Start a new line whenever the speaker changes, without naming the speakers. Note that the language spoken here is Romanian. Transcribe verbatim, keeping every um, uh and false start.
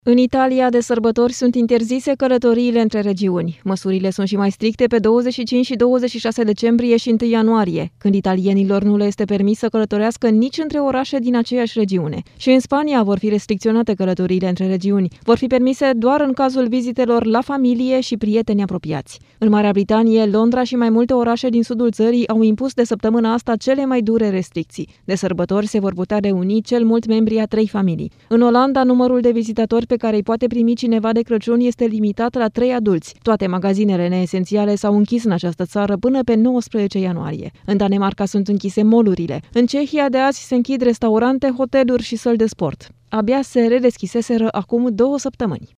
În Italia, de sărbători sunt interzise călătoriile între regiuni. Măsurile sunt și mai stricte pe douăzeci și cinci și douăzeci și șase decembrie și întâi ianuarie, când italienilor nu le este permis să călătorească nici între orașe din aceeași regiune. Și în Spania vor fi restricționate călătoriile între regiuni. Vor fi permise doar în cazul vizitelor la familie și prieteni apropiați. În Marea Britanie, Londra și mai multe orașe din sudul țării au impus de săptămâna asta cele mai dure restricții. De sărbători se vor putea reuni cel mult membrii a trei familii. În Olanda, numărul de vizitatori pe care îi poate primi cineva de Crăciun este limitat la trei adulți. Toate magazinele neesențiale s-au închis în această țară până pe nouăsprezece ianuarie. În Danemarca sunt închise mall-urile. În Cehia de azi se închid restaurante, hoteluri și săli de sport. Abia se redeschiseseră acum două săptămâni.